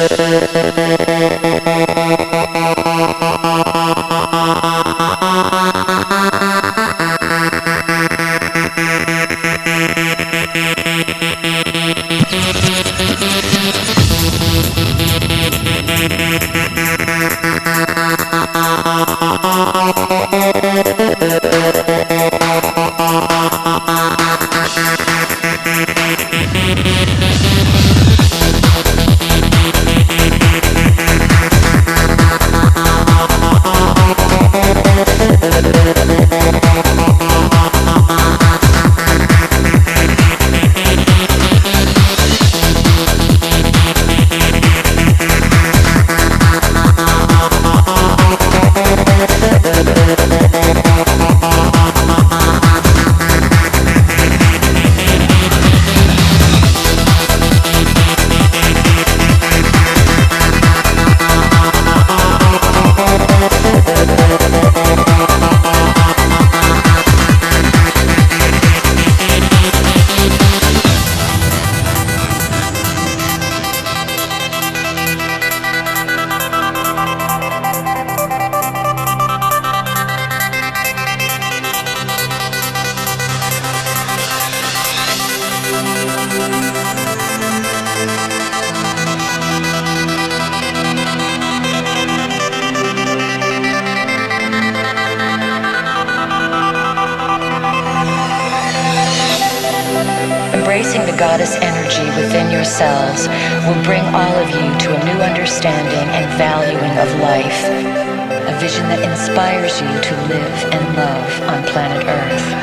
Embracing the goddess energy within yourselves will bring all of you to a new understanding and valuing of life, a vision that inspires you to live and love on planet Earth.